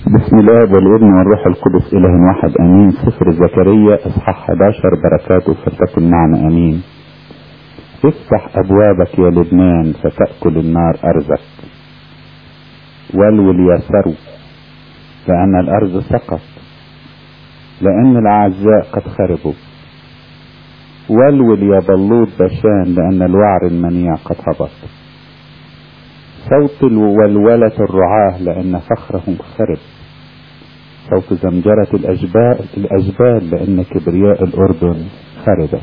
بسم الله والابن والروح القدس اله واحد امين. سفر زكريا اصحاح 11 بركاته فتكن معنا امين. افتح ابوابك يا لبنان فتأكل النار ارزك، والول يا ثرو لان الارض سقط، لان الاعزاء قد خربوا. والول يا بلوط بشان لان الوعر المنيع قد هبط. صوت الولولة الرعاة لان فخرهم خرب. صوت زمجرة الأجبال لأن كبرياء الأردن خربت.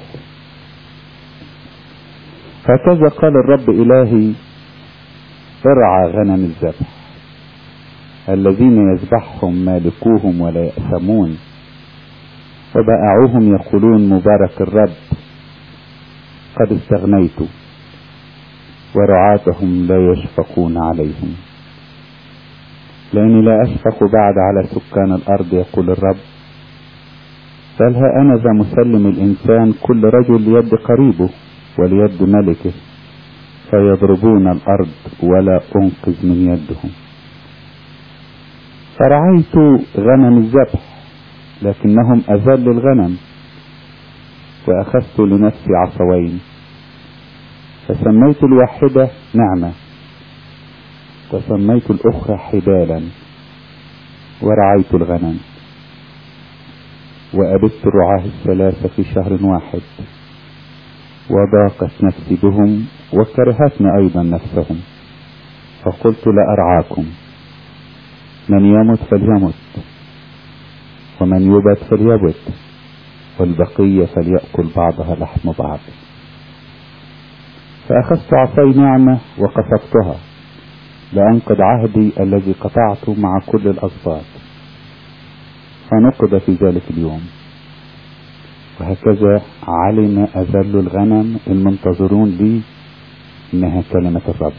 هكذا قال الرب إلهي: ارعى غنم الذبح الذين يذبحهم مالكوهم ولا يأثمون، وبائعوهم يقولون مبارك الرب. قد استغنيت ورعاتهم لا يشفقون عليهم، لأني لا أشفق بعد على سكان الأرض يقول الرب. بل ها أنا ذا مسلم الإنسان كل رجل ليد قريبه وليد ملكه، فيضربون الأرض ولا أنقذ من يدهم. فرعيت غنم الذبح لكنهم أذل الغنم، وأخذت لنفسي عصوين، فسميت الواحدة نعمة وسميت الأخرى حبالا، ورعيت الغنم. وأبت الرعاة الثلاثة في شهر واحد، وضاقت نفسي بهم وكرهتني أيضا نفسهم، فقلت لا أرعاكم. من يمت فليمت، ومن يبت فليبت، والبقية فليأكل بعضها لحم بعض. فأخذت عصاي نعمة وقصفتها لأنقض عهدي الذي قطعته مع كل الأسباط، فنقض في ذلك اليوم. وهكذا علم أذل الغنم المنتظرون لي إنها كلمة الرب.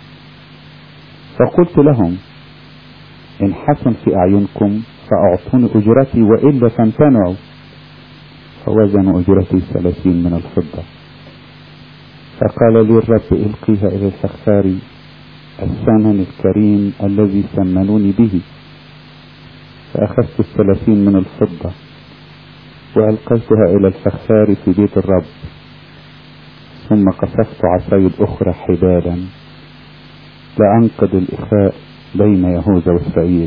فقلت لهم: إن حسن في أعينكم فأعطوني أجرتي، وإلا فامتنعوا. فوزنوا أجرتي 30 من الفضة. فقال لي الرب: إلقيها إلى الفخاري الثمن الكريم الذي ثمنوني به. فأخذت 30 من الفضة وألقيتها إلى الفخار في بيت الرب، ثم قصفت عصاي الأخرى حبالا لأنقض الإخاء بين يهوذا وإسرائيل.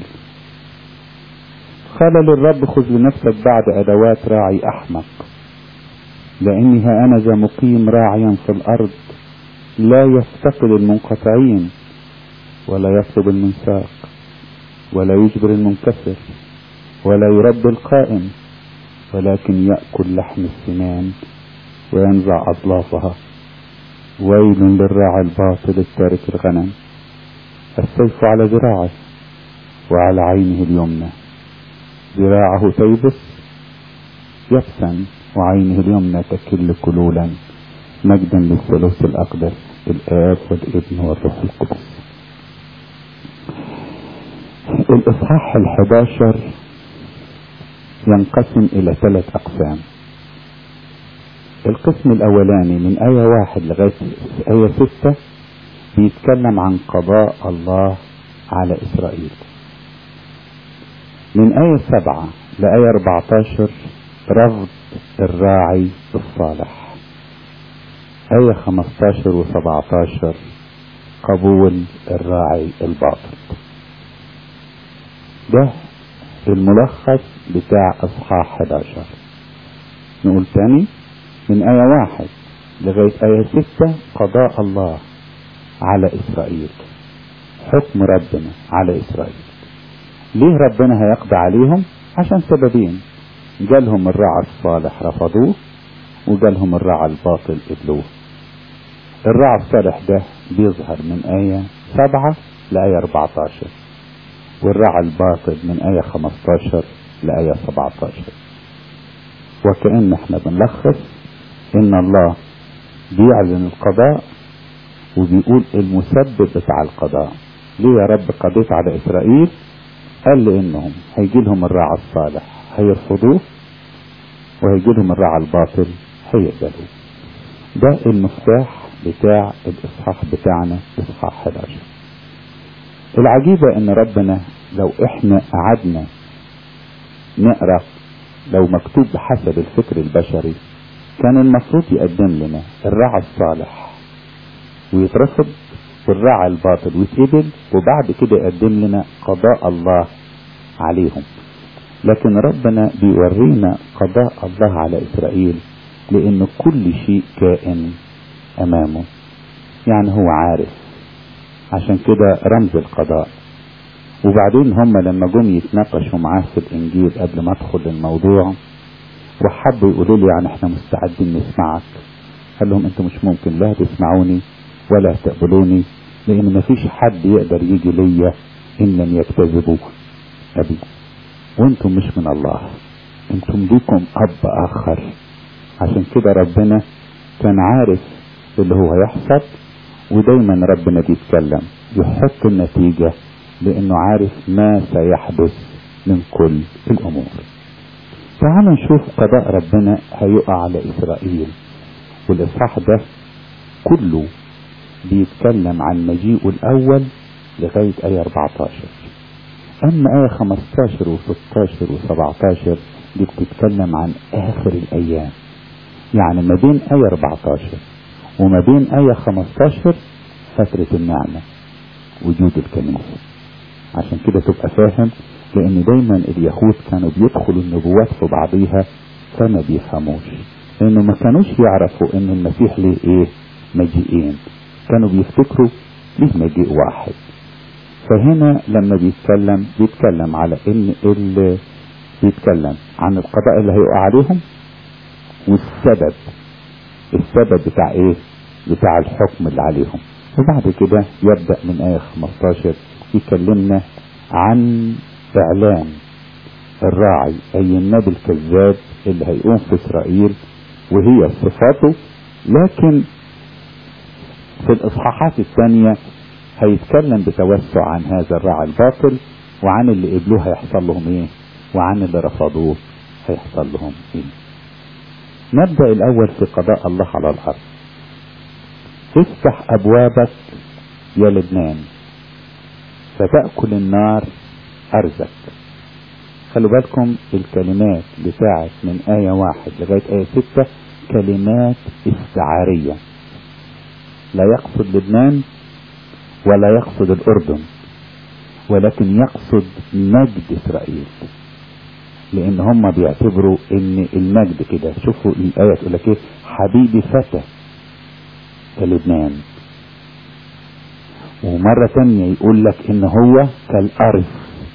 قال للرب: خذ لنفسك بعد أدوات راعي أحمق، لأني ها أنا ذا مقيم راعيا في الأرض، لا يفتقد المنقطعين ولا يطلب المنساق ولا يجبر المنكسر ولا يربي القائم، ولكن يأكل لحم السنان وينزع أضلافها. ويل للراعي الباطل التارك الغنم، السيف على ذراعه وعلى عينه اليمنى، ذراعه تيبس يبسا وعينه اليمنى تكل كلولا. مجدا للثالوث الأقدس الآب والابن والروح القدس. الإصحاح 11 ينقسم إلى 3 أقسام. القسم الأولاني من آية 1 لغاية آية 6 بيتكلم عن قضاء الله على إسرائيل. من آية 7 لآية 14 رفض الراعي الصالح. آية 15 و17 قبول الراعي الباطل. ده الملخص بتاع اصحاح 11. نقول تاني: من آية 1 لغاية آية 6 قضاء الله على إسرائيل، حكم ربنا على إسرائيل. ليه ربنا هيقضي عليهم؟ عشان سببين: جالهم الراعي الصالح رفضوه، وجالهم الراعي الباطل قبلوه. الراعي الصالح ده بيظهر من آية 7 لآية 14، والراعي الباطل من آية 15 لآية 17. وكأن احنا بنلخص ان الله بيعلن القضاء وبيقول المسبب بتاع القضاء. ليه يا رب قضيت على إسرائيل؟ قال لانهم هيجي لهم الراعي الصالح هيرفضوه، وهيجي لهم الراعي الباطل هيقبلوه. ده المفتاح بتاع الإصحاح بتاعنا، إصحاح 11. العجيبة ان ربنا لو احنا قعدنا نقرأ لو مكتوب بحسب الفكر البشري كان المفروض يقدم لنا الراعي الصالح ويترفض والراعي الباطل ويتقبل، وبعد كده يقدم لنا قضاء الله عليهم. لكن ربنا بيورينا قضاء الله على إسرائيل لأن كل شيء كائن أمامه، يعني هو عارف، عشان كده رمز القضاء. وبعدين هم لما جم يتناقشوا معاه في الإنجيل قبل ما أدخل الموضوع وحبوا يقولوا لي يعني احنا مستعدين نسمعك، قال لهم انتوا مش ممكن لا تسمعوني ولا تقبلوني، لأن مفيش حد يقدر يجي ليا إن لم يكتذبوا أبي، وانتم مش من الله، انتم ليكم أب آخر. عشان كده ربنا كان عارف اللي هو هيحصل، ودايما ربنا بيتكلم يحط النتيجة لأنه عارف ما سيحدث من كل الأمور. تعالوا نشوف قضاء ربنا هيقع على إسرائيل، والإصحاح ده كله بيتكلم عن مجيئه الأول لغاية آية 14. أما آية 15 و16 و17 دي بتتكلم عن آخر الأيام، يعني ما بين آية 14 وما بين آية 15 فترة النعمة وجود الكنيسة. عشان كده تبقى فاهم، لأن دايما اليهود كانوا بيدخلوا النبوات في بعضيها فما بيفهموش، لأنه ما كانوش يعرفوا إن المسيح ليه إيه مجيئين، كانوا بيفتكروا ليه مجيء واحد. فهنا لما بيتكلم على إن بيتكلم عن القضاء اللي هيقع عليهم والسبب بتاع إيه، بتاع الحكم اللي عليهم. وبعد كده يبدأ من آية 15 يكلمنا عن إعلان الراعي أي النبي الكذاب اللي هيقوم في إسرائيل وهي صفاته. لكن في الإصحاحات الثانية هيتكلم بتوسع عن هذا الراعي الباطل، وعن اللي قبلوه هيحصل لهم ايه، وعن اللي رفضوه هيحصل لهم ايه. نبدأ الأول في قضاء الله على الأرض. افتح أبوابك يا لبنان فتأكل النار أرزك. خلوا بالكم الكلمات بتاعت من آية 1 لغاية آية 6 كلمات استعارية، لا يقصد لبنان ولا يقصد الأردن، ولكن يقصد مجد إسرائيل، لأن هم بيعتبروا إن المجد كده. شوفوا الآية تقول لك إيه، حبيبي فتى كلبنان، ومرة تانية يقول لك إن هو كالأرض.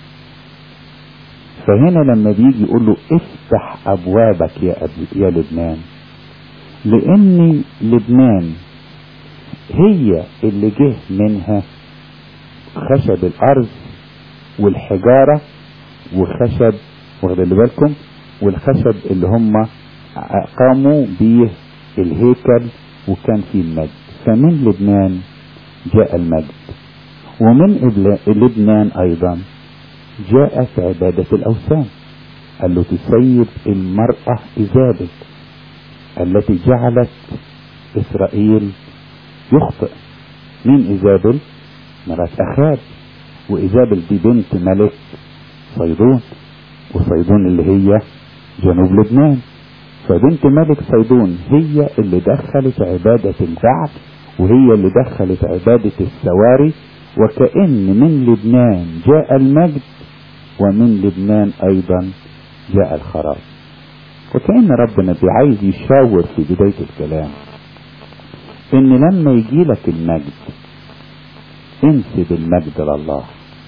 فهنا لما بيجي يقول له افتح أبوابك يا لبنان، لأن لبنان هي اللي جه منها خشب الأرض والحجارة وخشب، واخدين بالكم، والخشب اللي هم قاموا به الهيكل وكان فيه المجد. فمن لبنان جاء المجد، ومن لبنان أيضا جاءت عبادة الأوثان. قال له تسيب المرأة إيزابل التي جعلت إسرائيل يخطئ. مين إيزابل؟ مرات أخاب، وإيزابل دي بنت ملك صيدون، وصيدون اللي هي جنوب لبنان. فبنت ملك صيدون هي اللي دخلت عبادة البعل، وهي اللي دخلت عبادة السواري. وكأن من لبنان جاء المجد، ومن لبنان أيضا جاء الخراب. وكأن ربنا عايز يشاور في بداية الكلام إن لما يجي لك المجد انسب المجد لله.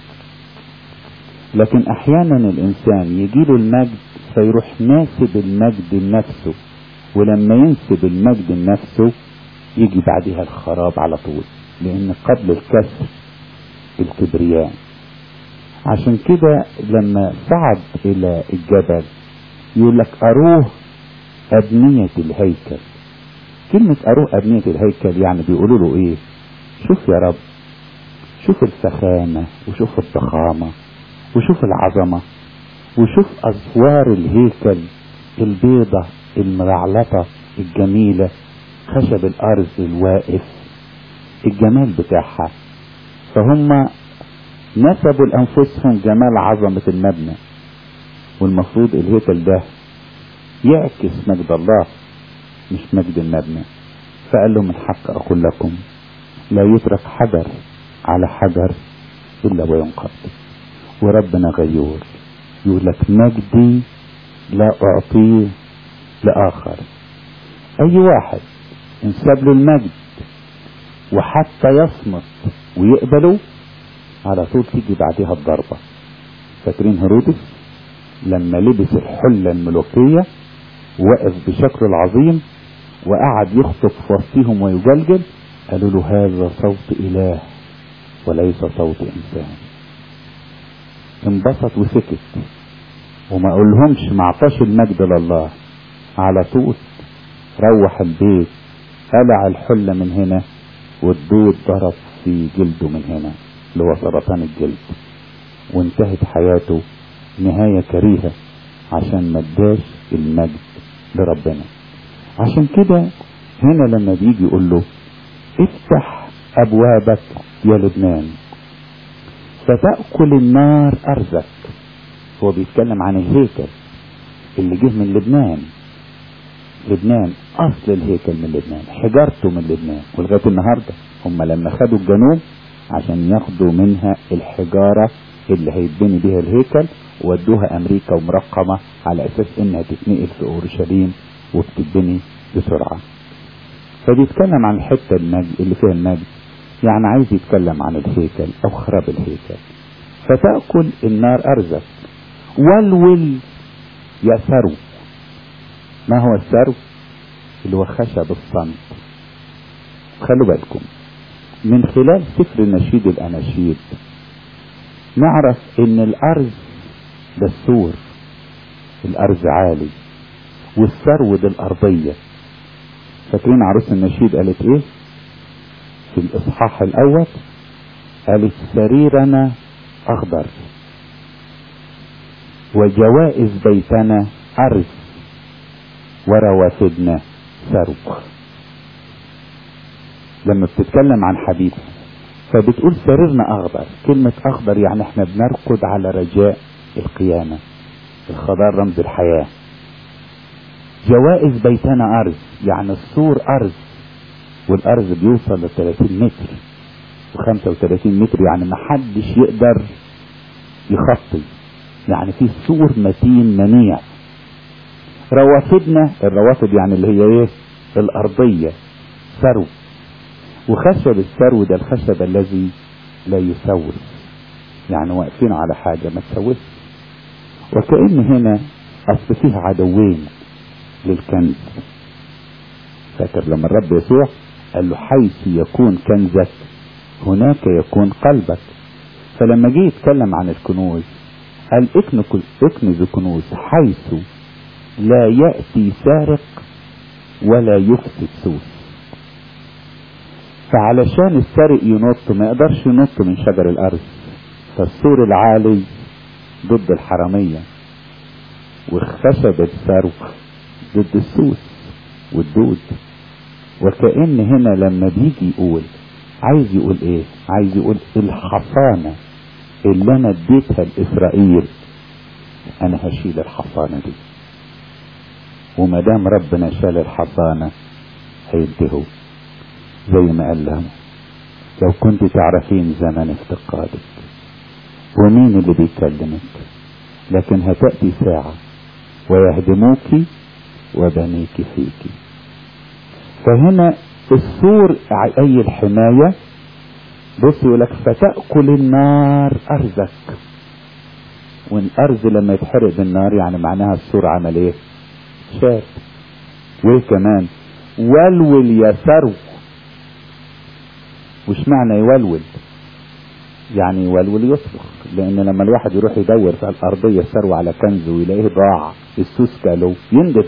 لكن أحيانا الإنسان يجيله المجد فيروح ناسب المجد لنفسه، ولما ينسب المجد لنفسه يجي بعدها الخراب على طول، لأن قبل الكسر الكبرياء. عشان كده لما صعد إلى الجبل يقول لك أروه أبنية الهيكل. كلمة أروه أبنية الهيكل يعني بيقولوا له إيه؟ شوف يا رب، شوف الفخامة وشوف الضخامة وشوف العظمة وشوف أسوار الهيكل البيضة المرعلطة الجميلة، خشب الأرض الواقف، الجمال بتاعها. فهم نسبوا لأنفسهم جمال عظمة المبنى، والمفروض الهيكل ده يعكس مجد الله مش مجد المبنى. فقال له من حق أقول لكم لا يترك حجر على حجر إلا وينقض. وربنا غيور، يقول لك مجدي لا أعطيه لآخر. أي واحد انساب له المجد وحتى يصمت ويقبله، على طول تيجي بعدها الضربة. فاكرين هيرودس لما لبس الحلة الملوكية وقف بشكله العظيم وقعد يخطب في وسطهم ويجلجل، قالوا له هذا صوت إله وليس صوت إنسان. انبسط وسكت وما قولهمش ما عطاش المجد لله. على طول روح البيت قلع الحلة من هنا والدود ضرب في جلده من هنا اللي هو سرطان الجلد، وانتهت حياته نهاية كريهة عشان ما اداش المجد لربنا. عشان كده هنا لما بيجي يقول له افتح ابوابك يا لبنان فتأكل النار ارزك. هو بيتكلم عن الهيكل اللي جه من لبنان. لبنان اصل الهيكل من لبنان، حجارته من لبنان، ولغايه النهارده هم لما خدوا الجنوب عشان ياخدوا منها الحجاره اللي هيتبني بيها الهيكل ودوها امريكا ومرقمه على اساس انها تتنقل في اورشليم وبتتبني بسرعه. فبيتكلم عن الحته المجد اللي فيها المجد، يعني عايز يتكلم عن الهيكل او خراب الهيكل. فتأكل النار ارزك والول يسروا. ما هو السرو؟ اللي هو خشب الصمت. خلوا بالكم من خلال سفر نشيد الاناشيد نعرف ان الارز ده السور، الارز عالي، والسرو ده الارضية. فاكرين عروس النشيد قالت ايه في الاصحاح الاول؟ قالت سريرنا اخضر وجوائز بيتنا ارز وروافدنا سرو. لما بتتكلم عن حبيب فبتقول سريرنا اخضر. كلمة اخضر يعني احنا بنرقد على رجاء القيامة. الخضار رمز الحياة. جوائز بيتنا ارز يعني السور ارز، والارز بيوصل ل 30 متر و35 متر، يعني ما حدش يقدر يخطي، يعني في سور متين منيع. روافدنا، الروافد يعني اللي هي ايه؟ الارضية سرو. وخشب السرو ده الخشب الذي لا يسوس، يعني واقفين على حاجة ما تسوس. وكأن هنا اصل فيها عدوين للكنز. فاكر لما الرب يسوع قال له حيث يكون كنزك هناك يكون قلبك. فلما جه يتكلم عن الكنوز قال اكنز كنوز حيث لا يأتي سارق ولا يفسد سوس. فعلشان السارق ينط ما يقدرش ينط من شجر الارض، فالسور العالي ضد الحرامية، وخشب السرو ضد السوس والدود. وكأن هنا لما بيجي يقول عايز يقول ايه؟ عايز يقول الحصانة اللي انا اديتها لإسرائيل انا هشيل الحصانة دي. وما دام ربنا شال الحصانة هينتهوا زي ما قال لهم لو كنت تعرفين زمن افتقادك ومين اللي بيكلمك، لكن هتأتي ساعة ويهدموك وبنيك فيك. فهنا السور اي الحماية. بص يقولك فتأكل النار ارزك. والارز لما يتحرق بالنار يعني معناها السور عمل ايه؟ شاب. وكمان ولول يسرو. وش معنى يولول؟ يعني يولول يصرخ، لان لما الواحد يروح يدور في الارضية سرو على كنز ويلاقيه ضاع السوس كالو يندب.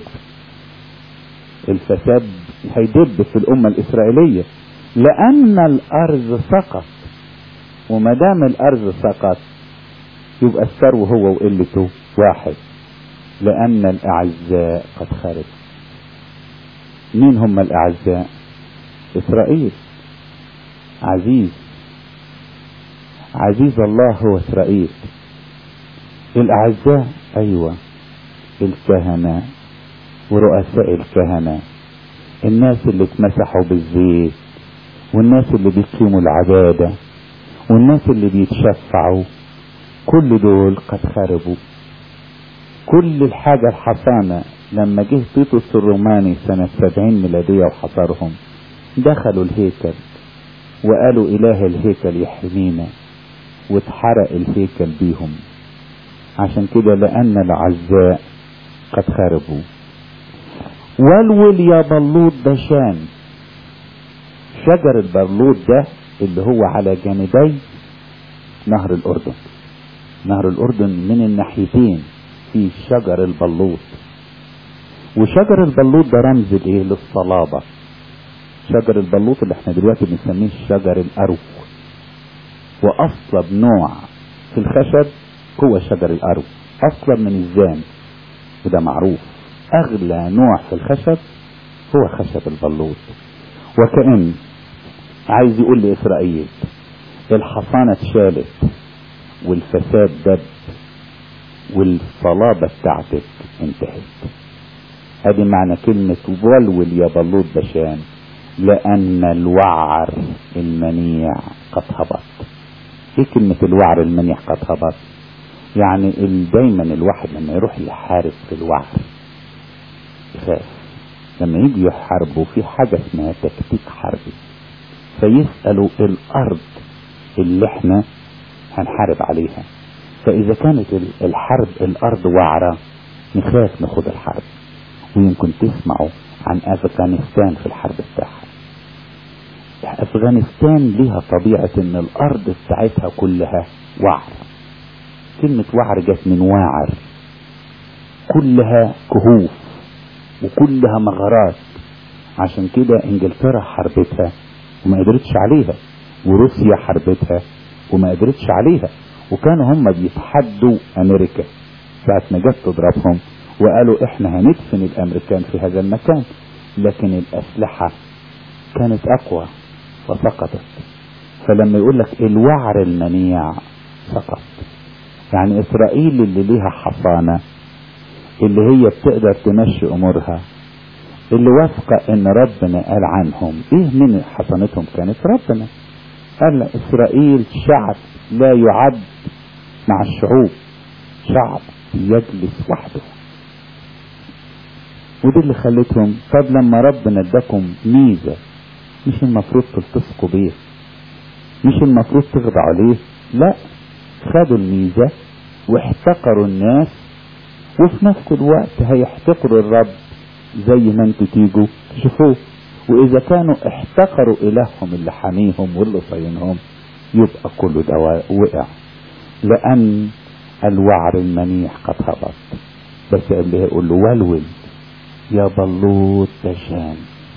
الفساد هيدب في الامة الاسرائيلية لان الارض سقط. وما دام الارض سقط يبقى الثروة هو وقلته واحد، لان الاعزاء قد خرج. مين هم الاعزاء؟ اسرائيل عزيز. عزيز الله هو إسرائيل. الأعزاء أيوة، الكهنة ورؤساء الكهنة، الناس اللي اتمسحوا بالزيت، والناس اللي بيقيموا العبادة، والناس اللي بيتشفعوا، كل دول قد خربوا. كل الحاجة الحصانة لما جه تيتوس الروماني سنة 70 ميلادية وحصرهم، دخلوا الهيكل وقالوا إله الهيكل يحمينا، واتحرق الهيكل بيهم. عشان كده لأن الأعزاء قد خربوا. ولول يا بلوط بشان. شجر البلوط ده اللي هو على جانبي نهر الأردن. نهر الأردن من الناحيتين في شجر البلوط، وشجر البلوط ده رمز الايه؟ للصلابة. شجر البلوط اللي احنا دلوقتي بنسميه شجر الأرو، وأصلب نوع في الخشب هو شجر الأرو، أصلب من الزان، وده معروف. أغلى نوع في الخشب هو خشب البلوط. وكأن عايز يقول لإسرائيل الحصانة اتشالت والفساد دب والصلابة بتاعتك انتهت. هذه معنى كلمة ولول يا بلوط بشان، لأن الوعر المنيع قد هبط. ايه كلمة الوعر المنيع قد هبط؟ يعني دايما الواحد لما يروح يحارب في الوعر يخاف. لما يجي يحاربوا في حاجة اسمها تكتيك حربي، فيسألوا الأرض اللي احنا هنحارب عليها، فإذا كانت الحرب الأرض وعرة نخاف ناخد الحرب. ويمكن تسمعوا عن أفغانستان في الحرب بتاعها. أفغانستان لها طبيعة إن الأرض بتاعتها كلها وعر. كلمة وعر جت من واعر، كلها كهوف وكلها مغارات. عشان كده انجلترا حربتها وما قدرتش عليها، وروسيا حربتها وما قدرتش عليها. وكانوا هم بيتحدوا امريكا ساعة ما جت تضربهم، وقالوا احنا هندفن الامريكان في هذا المكان، لكن الاسلحة كانت اقوى فسقطت. فلما يقول لك الوعر المنيع سقط، يعني اسرائيل اللي ليها حصانة، اللي هي بتقدر تمشي امورها، اللي واثقة ان ربنا قال عنهم ايه من حصانتهم كانت ربنا. قال اسرائيل شعب لا يعد مع الشعوب، شعب يجلس وحده. ودي اللي خلتهم. طب لما ربنا اداكم ميزة مش المفروض تلتصقوا بيه، مش المفروض تخضعوا عليه؟ لا، خدوا الميزة واحتقروا الناس، وفي نفس الوقت هيحتقروا الرب زي ما انتوا تيجوا تشوفوه. واذا كانوا احتقروا الههم اللي حاميهم واللي صينهم، يبقى كله ده وقع، لان الوعر المنيح قد هبط. بس اللي هيقول له ولول يا بلوط بشان.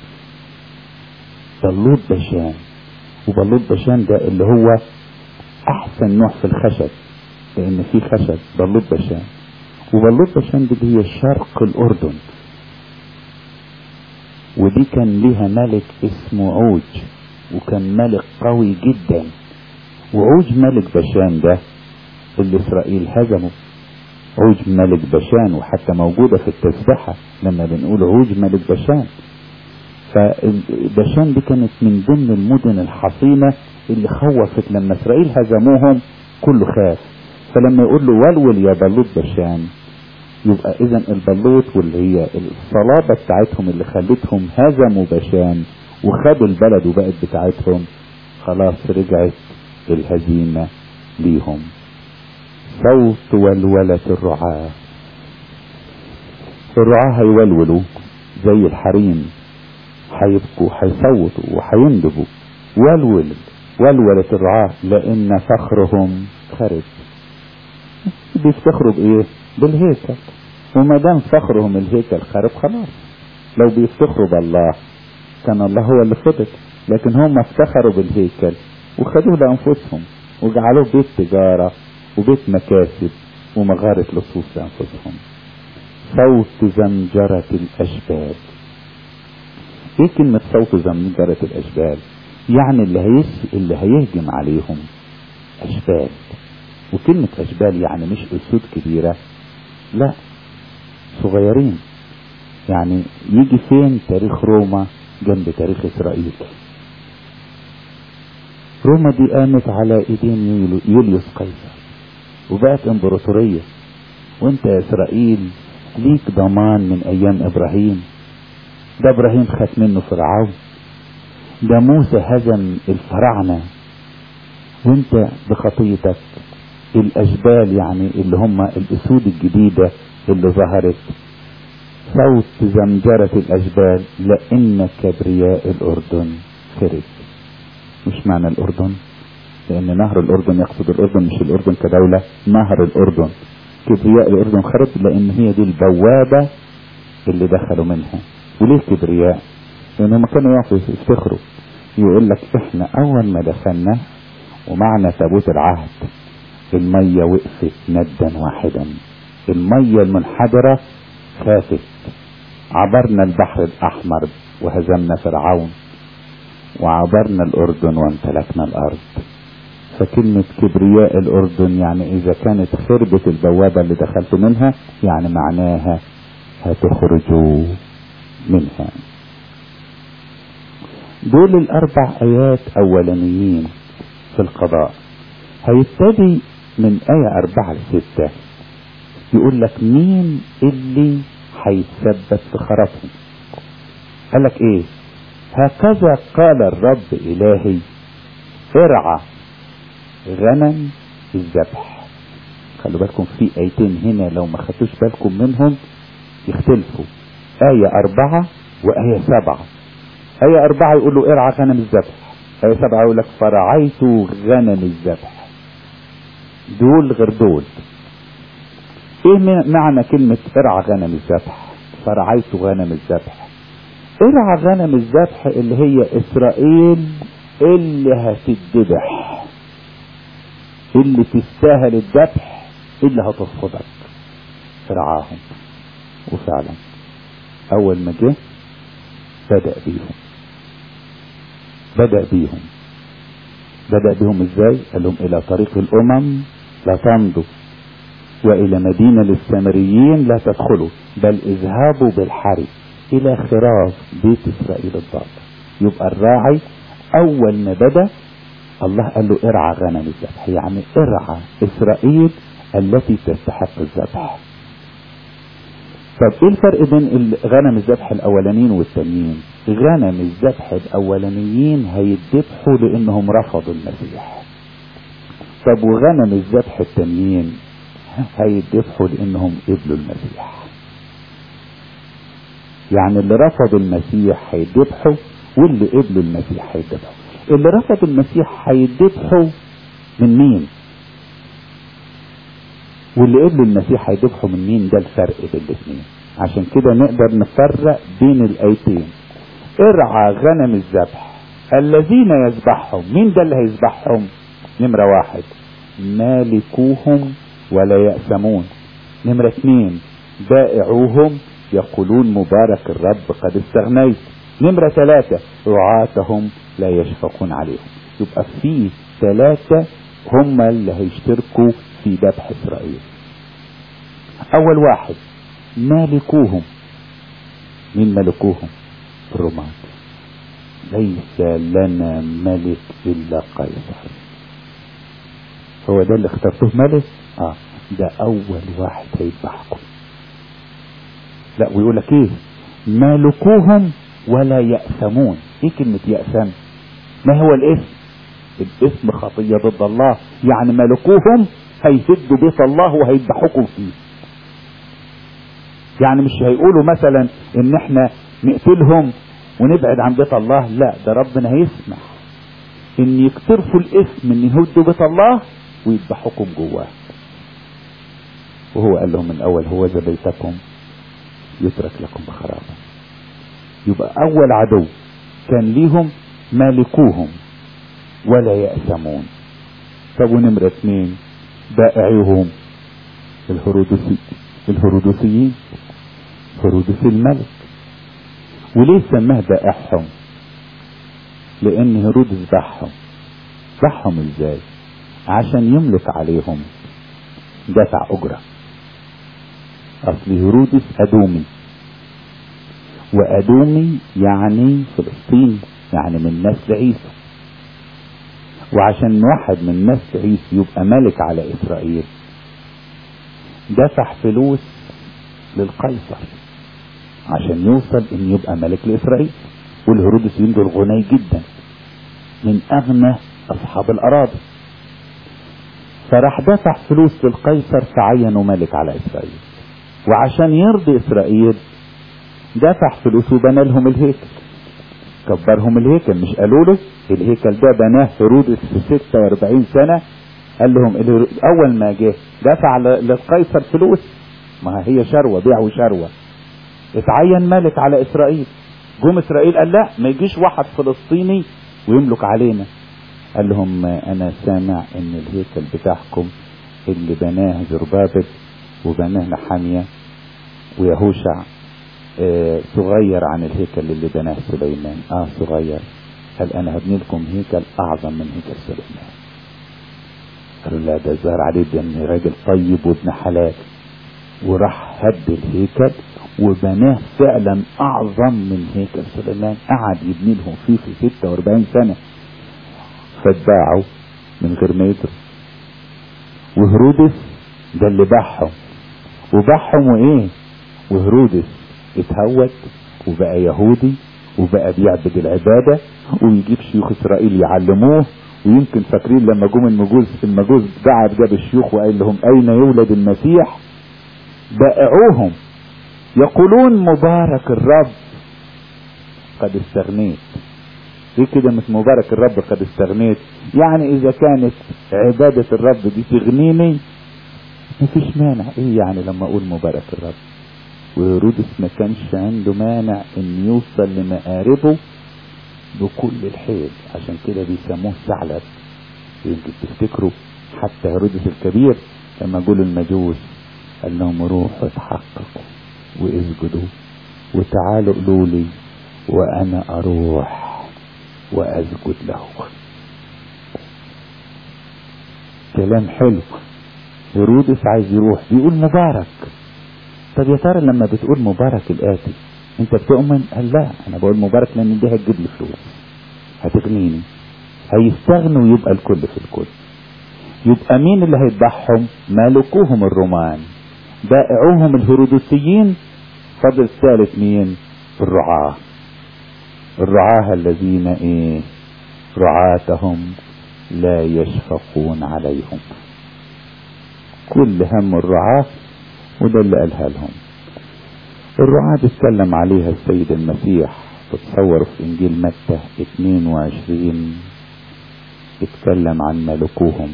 بلوط بشان، وبلوط بشان ده اللي هو احسن نوع في الخشب، لان في خشب بلوط بشان. وبلوط بشان دي هي شرق الاردن، ودي كان ليها ملك اسمه عوج، وكان ملك قوي جدا. وعوج ملك بشان ده اللي اسرائيل هزمه. عوج ملك بشان، وحتى موجودة في التسبحة لما بنقول عوج ملك بشان. فبشان دي كانت من ضمن المدن الحصينة اللي خوفت لما اسرائيل هزموهم كله خاف. فلما يقول له ولول يا بلوط بشان، يبقى اذا البلوط واللي هي الصلابة بتاعتهم اللي خلتهم هزموا بشان وخدوا البلد وبقت بتاعتهم، خلاص رجعت الهزيمة ليهم. صوت ولولة الرعاة. الرعاة هيولولوا زي الحريم، هيبكوا هيصوتوا وهيندبوا. ولولة الرعاة لان فخرهم خرب. بيفتخروا بايه؟ بالهيكل. وما دام فخرهم الهيكل خرب خلاص. لو بيفتخروا بالله كان الله هو اللي فضل، لكن هم افتخروا بالهيكل وخدوه لانفسهم وجعلوه بيت تجارة وبيت مكاسب ومغارة لصوص لانفسهم. صوت زمجرة الاشبال. ايه كلمة صوت زمجرة الاشبال؟ يعني اللي هيهجم عليهم أشبال. وكلمة أشبال يعني مش أسود كبيرة، لا، صغيرين. يعني يجي فين تاريخ روما جنب تاريخ إسرائيل؟ روما دي قامت على ايدين يوليوس قيصر وبقت امبراطورية، وانت يا اسرائيل ليك ضمان من ايام ابراهيم. ده ابراهيم خد منه فرعون، ده موسى هزم الفراعنة، وانت بخطيتك الاشبال يعني اللي هم الاسود الجديدة اللي ظهرت صوت زمجرة الاشبال لان كبرياء الاردن خرج. مش معنى الأردن، لأن نهر الأردن يقصد الأردن، مش الأردن كدولة، نهر الأردن. كبرياء الأردن خرج لأن هي دي البوابة اللي دخلوا منها. وليه كبرياء؟ لأنهم كانوا يفتخروا، يقول لك إحنا أول ما دخلنا ومعنا تابوت العهد المية وقفت ندا واحدا، المية المنحدرة خافت، عبرنا البحر الأحمر وهزمنا فرعون، وعبرنا الأردن وامتلكنا الأرض. فكلمة كبرياء الأردن يعني إذا كانت خربت البوابة اللي دخلت منها يعني معناها هتخرجوا منها. دول الأربع آيات أولانيين في القضاء. هيبتدي من آية 4-6 يقول لك مين اللي هيتثبت في خرافهم. قال لك إيه؟ هكذا قال الرب إلهي ارعى غنم الذبح. خلوا بالكم في آيتين هنا لو ما خدتوش بالكم منهم يختلفوا، آية 4 وآية 7. آية 4 يقول له ارعى غنم الذبح، آية 7 يقول لك فرعيت غنم الذبح. دول غير دول. ايه معنى كلمة ارعى غنم الذبح؟ فرعيت غنم الذبح. ارعى غنم الذبح اللي هي اسرائيل اللي هتتذبح، اللي تستاهل الذبح، اللي هترفضك، ارعاهم. وفعلا اول ما جه بدأ بيهم ازاي؟ قال لهم الى طريق الامم لا تمضوا، والى مدينة للسامريين لا تدخلوا، بل اذهبوا بالحري الى خراف بيت اسرائيل الضال. يبقى الراعي اول ما بدأ الله قال له ارعى غنم الذبح، يعني ارعى اسرائيل التي تستحق الذبح. طب ايه الفرق بين غنم الذبح الاولانيين والتانيين؟ غنم الذبح الاولانيين هيتذبحوا لانهم رفضوا المسيح. طب وغنم الذبح التانيين هيتذبحوا لانهم قبلوا المسيح. يعني اللي رفضوا المسيح هيتذبحوا، واللي قبلوا المسيح هيتذبحوا. اللي رفضوا المسيح هيتذبحوا من مين؟ واللي قبلوا المسيح هيذبحوا من مين؟ ده الفرق بين الاثنين. عشان كده نقدر نفرق بين الايتين. ارعى غنم الذبح الذين يذبحهم. مين ده اللي هيذبحهم؟ نمرة 1 مالكوهم ولا يأسمون. نمرة 2 بائعوهم يقولون مبارك الرب قد استغنيت. نمرة 3 رعاتهم لا يشفقون عليهم. يبقى في 3 هم اللي هيشتركوا في ذبح اسرائيل. اول واحد مالكوهم. مين ملكوهم؟ الرومان. ليس لنا ملك الا قيصر. هو ده اللي اخترتوه ملك؟ ده اول واحد هيذبحكم. لا، ويقول لك ايه؟ مالكوهم ولا يأسمون. ايه كلمة يأسم؟ ما هو الاسم؟ الاسم خطية ضد الله. يعني ملكوهم هيهدوا بيت الله وهيذبحوكم فيه. يعني مش هيقولوا مثلا ان احنا نقتلهم ونبعد عن بيت الله، لا، ده ربنا هيسمح ان يقترفوا الاسم ان يهدوا بيت الله ويذبحوكم جواه. وهو قال لهم من الاول هو ذا بيتكم يترك لكم بخرابا. يبقى اول عدو كان ليهم مالكوهم ولا يأسمون. طب ونمرة 2 بائعوهم الهرودوسيين، هرودوسي الملك. وليه سماه بائعهم؟ لان هيرودس باعهم ازاي؟ عشان يملك عليهم دفع أجرة. أصل هيرودس أدومي، وأدومي يعني فلسطين، يعني من نسل عيسى، وعشان واحد من نسل عيسى يبقى ملك على إسرائيل دفع فلوس للقيصر عشان يوصل إن يبقى ملك لإسرائيل. والهيرودسيين دول غني جدا، من أغنى أصحاب الأراضي، فراح دفع فلوس للقيصر فعينوا ملك على إسرائيل. وعشان يرضي إسرائيل دفع فلوس وبنى لهم الهيكل، كبرهم الهيكل. مش قالوا له الهيكل ده بناه هيرودس في 46 سنة؟ قال لهم أول ما جه دفع للقيصر فلوس، ما هي شروة، بيع وشروة. اتعين ملك على إسرائيل، جم إسرائيل قال لا، ما يجيش واحد فلسطيني ويملك علينا. قال لهم أنا سامع إن الهيكل بتاعكم اللي بناه زربابل وبناه نحمية ويهوشع صغير عن الهيكل اللي بناه سليمان. صغير. قال أنا هبني لكم هيكل أعظم من هيكل سليمان. قالوا لا، ده ظهر عليه ده راجل طيب وابن حلال. وراح هد الهيكل وبناه فعلا أعظم من هيكل سليمان، قعد يبني لهم فيه في 46 سنة. فاتباعوا من غير ما يدروا. وهيرودس ده اللي باعهم، وباعهم وإيه؟ وهيرودس اتهود وبقى يهودي وبقى بيعبد العبادة ويجيب شيوخ إسرائيل يعلموه. ويمكن فاكرين لما جم المجوس جاب الشيوخ وقال لهم أين يولد المسيح؟ بائعوهم يقولون مبارك الرب قد استغنيت. ايه كده مش مبارك الرب قد استغنيت؟ يعني اذا كانت عبادة الرب دي تغنيني مفيش مانع. ايه يعني لما اقول مبارك الرب؟ وهيرودس ما كانش عنده مانع ان يوصل لمقاربه بكل الحيل، عشان كده بيسموه ثعلب. يمكن تفتكروا حتى هيرودس الكبير لما قالوا المجوس قال لهم روحوا اتحققوا واسجدوا وتعالوا قولوا لي وانا اروح واسجد له. كلام حلو. هيرودس عايز يروح بيقول مبارك. طب يا ترى لما بتقول مبارك الآتي انت بتؤمن؟ قال لا، انا بقول مبارك لان دي هتجيب لي فلوس، هتغنيني، هيستغنوا يبقى الكل في الكل. يبقى مين اللي هيذبحهم؟ مالكوهم الرومان، بائعوهم الهيرودسيين. فضل الثالث مين؟ الرعاة. الرعاة الذين ايه؟ رعاتهم لا يشفقون عليهم. كل هم الرعاة، وده اللي قالها لهم. الرعاة اتكلم عليها السيد المسيح. تتصور في انجيل متى 22 اتكلم عن ملكوهم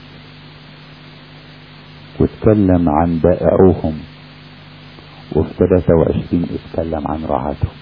واتكلم عن بائعوهم، وفي 23 اتكلم عن رعاتهم.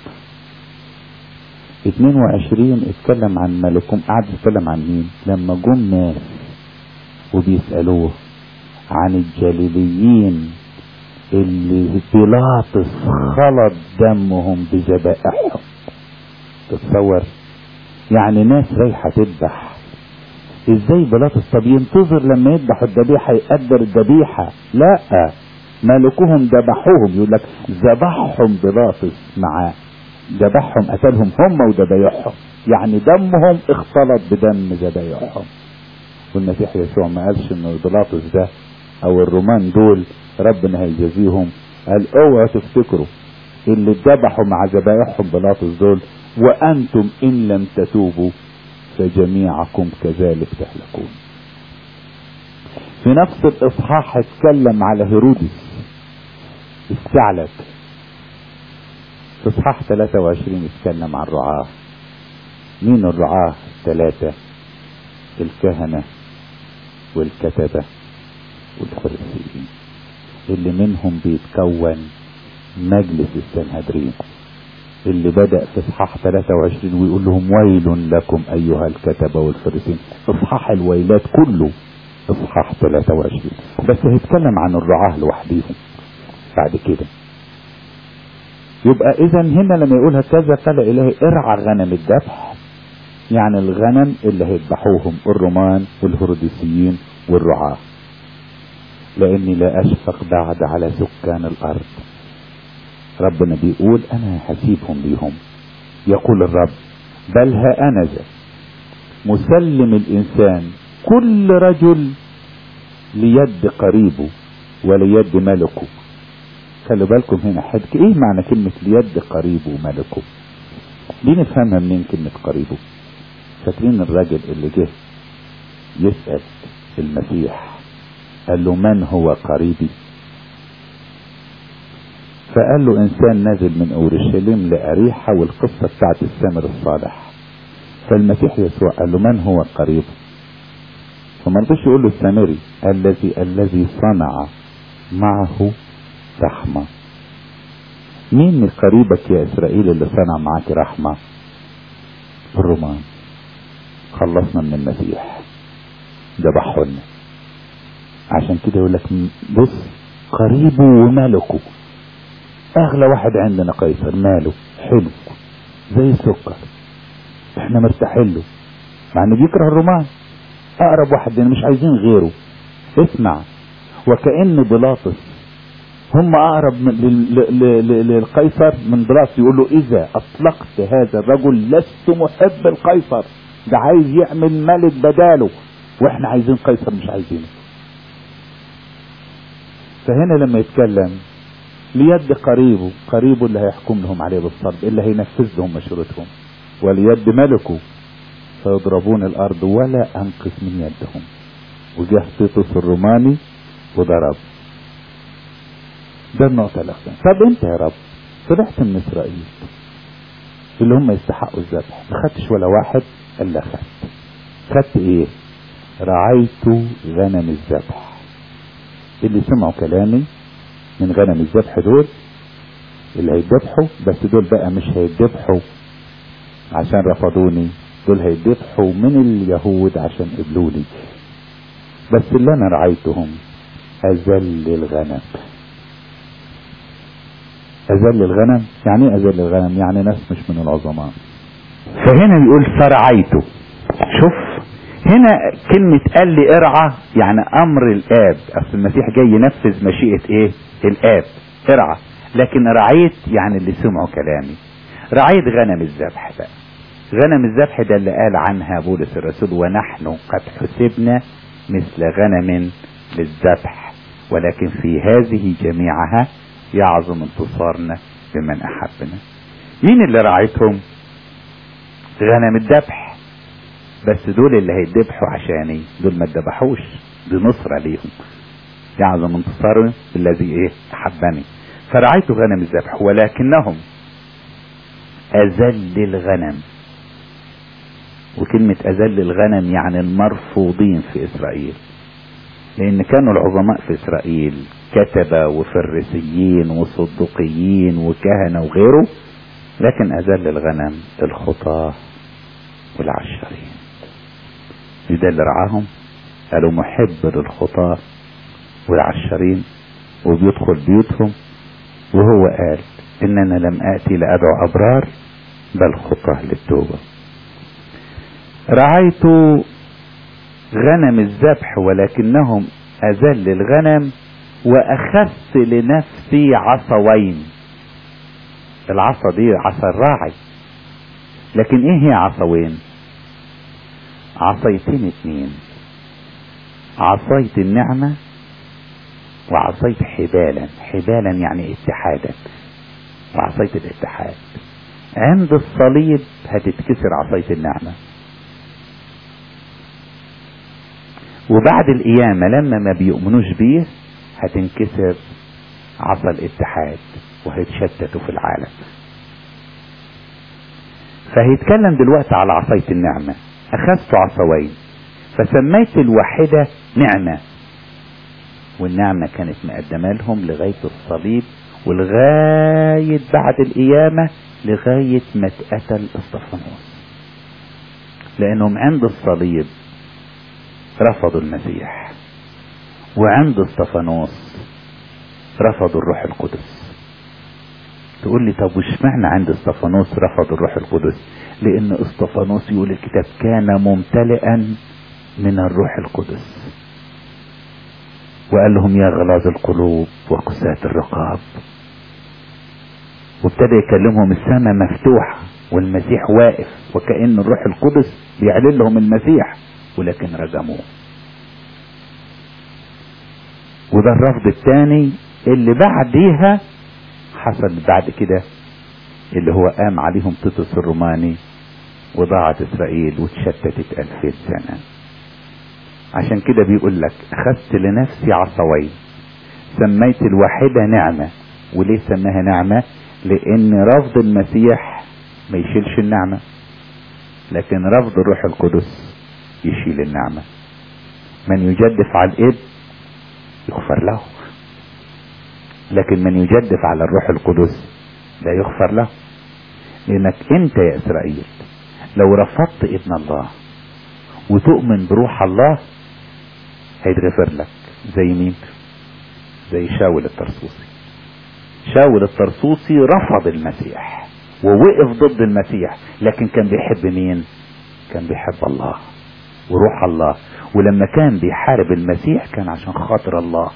22 اتكلم عن ملكهم. قعد يتكلم عن مين؟ لما جم ناس وبيسألوه عن الجليليين اللي بيلاطس خلط دمهم بذبائحهم. تتصور يعني ناس رايحة تذبح، ازاي بيلاطس طب ينتظر لما يذبحوا الذبيحة يقدر الذبيحة؟ لا، ملكوهم ذبحوهم. يقول لك ذبحهم بيلاطس، مع ذبحهم قتلهم هم وذبايحهم، يعني دمهم اختلط بدم ذبايحهم. والمسيح يسوع ما قالش ان بيلاطس ده او الرومان دول ربنا هيجازيهم. قال اوعوا تفتكروا اللي ذبحوا مع ذبايحهم بيلاطس دول وانتم ان لم تتوبوا فجميعكم كذلك تهلكون. في نفس الاصحاح اتكلم على هيرودس الثعلب. في اصحاح 23 اتكلم عن الرعاة. مين الرعاة؟ 3: الكهنة والكتبة والفريسيين، اللي منهم بيتكون مجلس السنهدرين، اللي بدأ في اصحاح 23 ويقول لهم ويل لكم ايها الكتبة والفريسيين. اصحاح الويلات كله اصحاح 23، بس هيتكلم عن الرعاة لوحديهم بعد كده. يبقى اذا هنا لما يقول هكذا قال الهي ارعى غنم الذبح يعني الغنم اللي هيذبحوهم الرومان والهروديسيين والرعاة، لاني لا اشفق بعد على سكان الارض. ربنا بيقول انا هسيبهم ليهم. يقول الرب بل ها انا ذا مسلم الانسان كل رجل ليد قريبه وليد ملكه. خلوا بالكم هنا حدك ايه معنى كلمة ليد قريبه وملكه؟ دي نفهمها منين كلمة قريبه؟ فاكرين الراجل اللي جه يسأل المسيح قال له من هو قريبي؟ فقال له انسان نازل من اورشليم لاريحة، والقصة بتاعت السامر الصالح. فالمسيح يسوع قال له من هو قريبه؟ فما رضيش يقول له السامري، الذي صنع معه رحمة. مين من قريبك يا اسرائيل اللي صنع معك رحمة؟ الرومان. خلصنا من المسيح، ذبحوا لنا. عشان كده يقول لك بص قريبه وملكه. اغلى واحد عندنا قيصر، ماله حلو زي السكر، احنا مرتاحين له، مع انه بيكره الرومان. اقرب واحد لنا مش عايزين غيره. اسمع، وكأن بيلاطس هم اقرب للقيصر من بيلاطس. يقول له اذا اطلقت هذا الرجل لست محب القيصر، ده عايز يعمل ملك بداله، واحنا عايزين قيصر مش عايزينه. فهنا لما يتكلم ليد قريبه، قريبه اللي هيحكم لهم عليه بالصلب، اللي هينفذ لهم مشورتهم، وليد ملكه فيضربون الارض ولا انقذ من يدهم. وجه تيتوس الروماني وضرب. ده النقطة الأخيرة. طب انت يا رب طلعت من اسرائيل اللي هم يستحقوا الذبح، ما خدتش ولا واحد؟ قال لا خدت ايه؟ رعيت غنم الذبح. اللي سمعوا كلامي من غنم الذبح دول اللي هيذبحوا، بس دول بقى مش هيذبحوا عشان رفضوني، دول هيذبحوا من اليهود عشان قبلوني. بس اللي انا رعيتهم اذل الغنم. اذل الغنم يعني ايه؟ اذل الغنم يعني ناس مش من العظماء. فهنا بيقول فرعيته. شوف هنا كلمة قال لي ارعى يعني امر الاب. اصل المسيح جاي ينفذ مشيئة ايه؟ الاب. ارعى. لكن رعيت يعني اللي سمعوا كلامي. رعيت غنم الذبح بقى. غنم الذبح ده اللي قال عنها بولس الرسول ونحن قد حسبنا مثل غنم للذبح، ولكن في هذه جميعها يعظم انتصارنا بمن احبنا. مين اللي رعيتهم؟ غنم الذبح. بس دول اللي هيذبحوا عشاني، دول ما اتذبحوش، دي نصرة ليهم. يعظم انتصارنا الذي ايه؟ احبني. فرعيت غنم الذبح ولكنهم اذل الغنم. وكلمة اذل الغنم يعني المرفوضين في اسرائيل، لان كانوا العظماء في اسرائيل كتبة وفريسيين وصدقيين وكهنة وغيره، لكن اذل الغنم الخطاة والعشرين. ده اللي رعاهم. قالوا محب للخطاة والعشرين، وبيدخل بيوتهم وهو قال اننا لم اتي لادعو ابرار بل خطاة للتوبة. رعيت غنم الذبح ولكنهم اذل الغنم، واخذت لنفسي عصوين. العصا دي عصا الراعي، لكن ايه هي عصوين؟ عصايتين اتنين، عصاية النعمة وعصاية حبالا. حبالا يعني اتحادا، وعصاية الاتحاد. عند الصليب هتتكسر عصاية النعمة، وبعد القيامة لما ما بيؤمنوش بيه هتنكسر عصا الاتحاد وهيتشتتوا في العالم. فهيتكلم دلوقتي على عصاية النعمة. اخذت عصوين فسميت الواحدة نعمة، والنعمة كانت مقدمة لهم لغاية الصليب ولغاية بعد القيامة، لغاية ما اتقتل اسطفانوس، لانهم عند الصليب رفضوا المسيح، وعند اسطفانوس رفضوا الروح القدس. تقول لي طب وش معنى عند اسطفانوس رفض الروح القدس؟ لان اسطفانوس يقول الكتاب كان ممتلئا من الروح القدس، وقال لهم يا غلاظ القلوب وقساة الرقاب، وابتدى يكلمهم السماء مفتوحة والمسيح واقف، وكأن الروح القدس بيعلن لهم المسيح، ولكن رجموه. وده الرفض الثاني اللي بعديها حصل بعد كده، اللي هو قام عليهم تيتوس الروماني وضاعت اسرائيل واتشتتت 2000 سنة. عشان كده بيقول لك اخذت لنفسي عصوين، سميت الواحدة نعمة. وليه سماها نعمة؟ لان رفض المسيح ما يشيلش النعمة، لكن رفض الروح القدس يشيل النعمة. من يجدف على الإب يغفر له، لكن من يجدف على الروح القدس لا يغفر له. لانك انت يا اسرائيل لو رفضت ابن الله وتؤمن بروح الله هيتغفر لك. زي مين؟ زي شاول الطرسوسي. شاول الطرسوسي رفض المسيح ووقف ضد المسيح، لكن كان بيحب مين؟ كان بيحب الله وروح الله. ولما كان بيحارب المسيح كان عشان خاطر الله،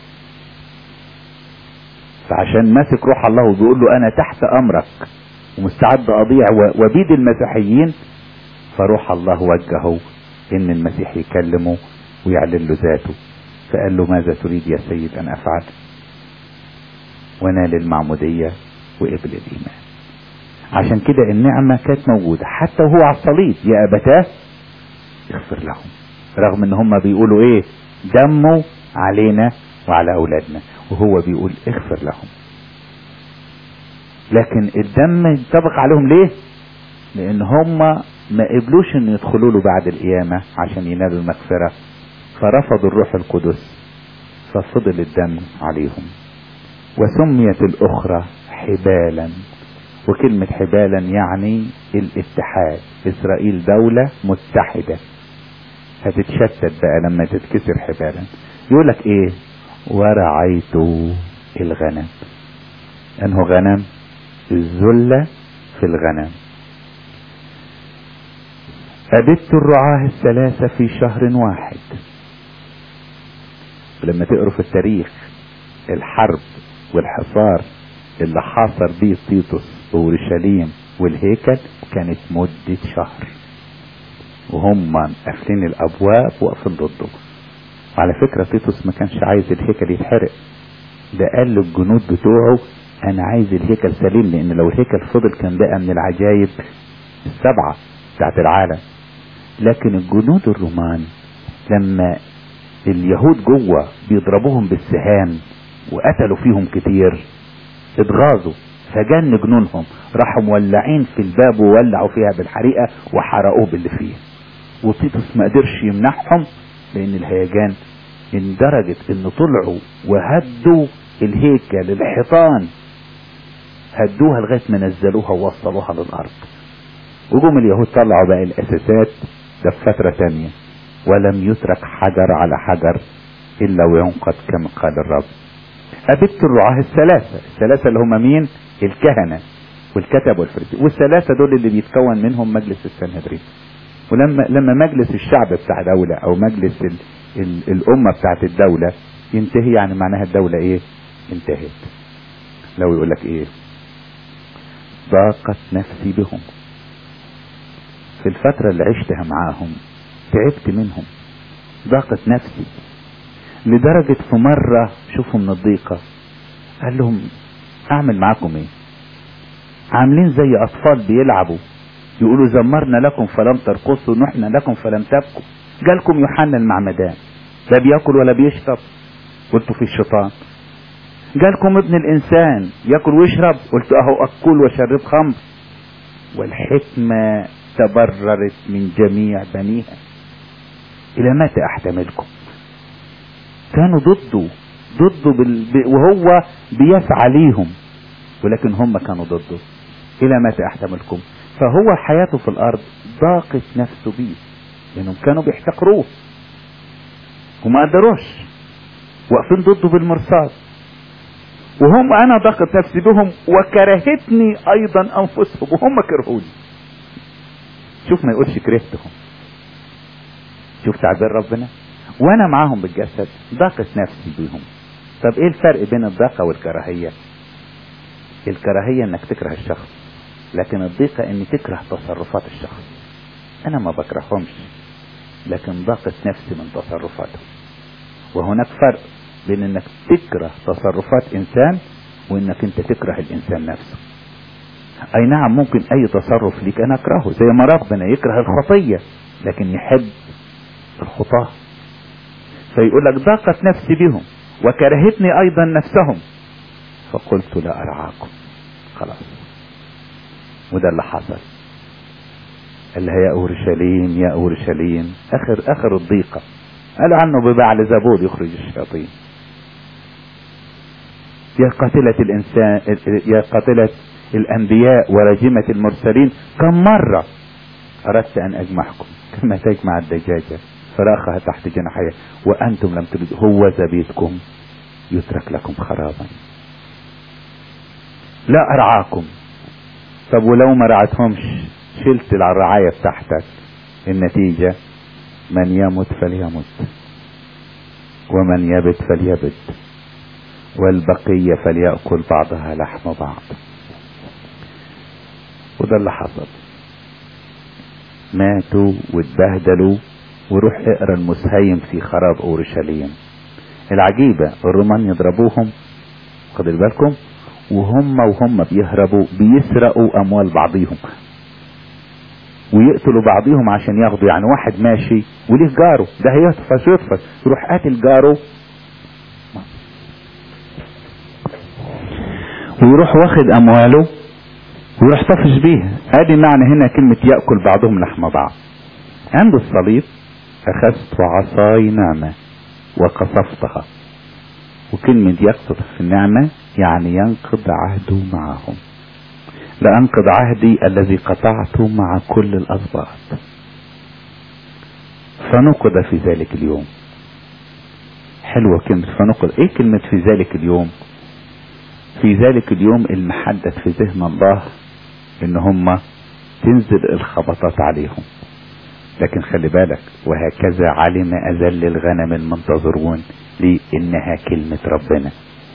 فعشان ماسك روح الله وبيقول له انا تحت امرك ومستعد اضيع وبيد المسيحيين، فروح الله وجهه ان المسيح يكلمه ويعلن له ذاته. فقال له ماذا تريد يا سيد ان افعل؟ ونال المعمودية وقبل الايمان. عشان كده النعمة كانت موجودة حتى وهو على الصليب. يا ابتاه اغفر لهم، رغم ان هم بيقولوا ايه؟ دموا علينا وعلى اولادنا، وهو بيقول اغفر لهم. لكن الدم ينطبق عليهم ليه؟ لان هم ما قبلوش ان يدخلوا له بعد القيامة عشان ينالوا المغفرة، فرفضوا الروح القدس، ففضل الدم عليهم. وسميت الاخرى حبالا. وكلمة حبالا يعني الاتحاد. اسرائيل دولة متحدة هتتشتت بقى لما تتكسر حبالا. يقولك ايه؟ ورعيت الغنم. انه غنم؟ الذلة في الغنم. أبت الرعاة الثلاثة في شهر واحد. لما تقروا في التاريخ الحرب والحصار اللي حاصر بيه تيتوس اورشليم والهيكل كانت مدة شهر، وهم قافلين الابواب واقفين ضده. وعلى فكرة تيتوس ما كانش عايز الهيكل يتحرق، ده قال للجنود بتوعه انا عايز الهيكل سليم، لان لو الهيكل فضل كان بقى من العجائب السبعة بتاعت العالم. لكن الجنود الرومان لما اليهود جوه بيضربوهم بالسهام وقتلوا فيهم كتير اتغاظوا، فجن جنونهم، راحوا مولعين في الباب وولعوا فيها بالحريقة وحرقوه باللي فيه. وتيتوس ما قدرش يمنعهم لان الهيجان اندرجت ان طلعوا وهدوا الهيكل الحيطان، هدوها لغاية ما نزلوها ووصلوها للارض. وجم اليهود طلعوا بقى الاساسات ده في فترة تانية، ولم يترك حجر على حجر الا وينقض كما قال الرب. أبت الرعاة الثلاثة اللي هم مين؟ الكهنة والكتب والفريسيين، والثلاثة دول اللي بيتكون منهم مجلس السنهدرين. ولما مجلس الشعب بتاع دولة او مجلس الامة بتاعت الدولة ينتهي، يعني معناها الدولة ايه؟ انتهت. لو يقول لك ايه؟ ضاقت نفسي بهم. في الفترة اللي عشتها معاهم تعبت منهم، ضاقت نفسي لدرجة في مرة شوفوا من الضيقة قال لهم اعمل معاكم ايه؟ عاملين زي اطفال بيلعبوا يقولوا زمرنا لكم فلم ترقصوا، نحن لكم فلم تبكوا. جالكم يوحنا المعمدان لا بياكل ولا بيشرب، قلتوا في الشيطان. جالكم ابن الانسان ياكل ويشرب، قلتوا اهو اكل وشرب خمر. والحكمة تبررت من جميع بنيها. الى متى احتملكم؟ كانوا ضده وهو بيسعى ليهم، ولكن هم كانوا ضده. الى متى احتملكم؟ فهو حياته في الارض ضاقت نفسه بيه لانهم كانوا بيحتقروه وما قدروش، واقفين ضده بالمرصاد. وهم انا ضاقت نفسي بهم وكرهتني ايضا انفسهم، وهم كرهوني. شوف ما يقولش كرهتهم، شوف تعبير ربنا، وانا معاهم بالجسد ضاقت نفسي بهم. طب ايه الفرق بين الضاقة والكراهية؟ الكراهية انك تكره الشخص، لكن الضيقة اني تكره تصرفات الشخص. انا ما بكرههمش لكن ضاقت نفسي من تصرفاتهم. وهناك فرق بين انك تكره تصرفات انسان وانك انت تكره الانسان نفسه. اي نعم ممكن اي تصرف ليك انا اكرهه، زي ما ربنا يكره الخطية لكن يحب الخطاة. فيقول لك ضاقت نفسي بهم وكرهتني ايضا نفسهم فقلت لا ارعاكم. خلاص، وده اللي حصل. قال لها يا اورشليم يا اورشليم، اخر الضيقة قال عنه ببعل زبول يخرج الشياطين. يا قاتلة الانسان، يا قاتلة الانبياء ورجمة المرسلين، كم مرة اردت ان اجمعكم كما تجمع الدجاجة فراخها تحت جناحيها وانتم لم تريدوا، هو بيتكم يترك لكم خرابا. لا ارعاكم. طب ولو ما رعتهمش شلت الرعاية بتاعتك، النتيجة من يمت فليمت ومن يبت فليبت والبقية فليأكل بعضها لحم بعض. وده اللي حصل، ماتوا واتبهدلوا. وروح اقرا المسهيم في خراب اورشليم. العجيبة الرومان يضربوهم، خد بالكم، وهم بيهربوا بيسرقوا اموال بعضهم ويقتلوا بعضهم عشان ياخدوا. يعني واحد ماشي وليه جاره ده هيطفش يروح قاتل جاره ويروح واخد امواله ويروح طفش بيها. ادي معنى هنا كلمة يأكل بعضهم لحم بعض. عند الصليب اخذت عصاي نعمة وقصفتها، وكلمة يقصد في النعمة يعني ينقض عهده معهم. لأنقض عهدي الذي قطعته مع كل الأسباط. فنقض في ذلك اليوم. حلوة كلمة فنقض. ايه كلمة في ذلك اليوم؟ في ذلك اليوم المحدد في ذهن الله ان هم تنزل الخبطات عليهم. لكن خلي بالك، وهكذا علم أذل الغنم المنتظرون لأنها كلمة ربنا.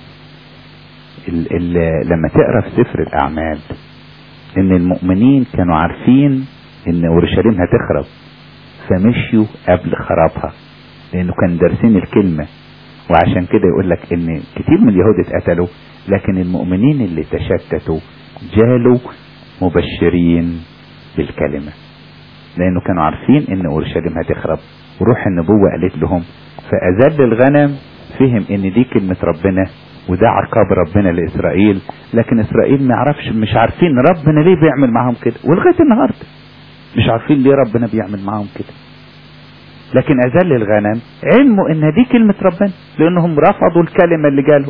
لما تقرأ في سفر الأعمال ان المؤمنين كانوا عارفين ان اورشليم هتخرب فمشيوا قبل خرابها لانه كان دارسين الكلمة. وعشان كده يقول لك ان كتير من اليهود اتقتلوا، لكن المؤمنين اللي تشتتوا جالوا مبشرين بالكلمة لانه كانوا عارفين ان اورشليم هتخرب. وروح النبوة قالت لهم، فأذل الغنم فهم ان دي كلمة ربنا وده عقاب ربنا لإسرائيل. لكن إسرائيل ما يعرفش، مش عارفين ربنا ليه بيعمل معهم كده، ولغاية النهاردة مش عارفين ليه ربنا بيعمل معهم كده. لكن أذل الغنم علموا ان دي كلمة ربنا لانهم رفضوا الكلمة اللي جالهم.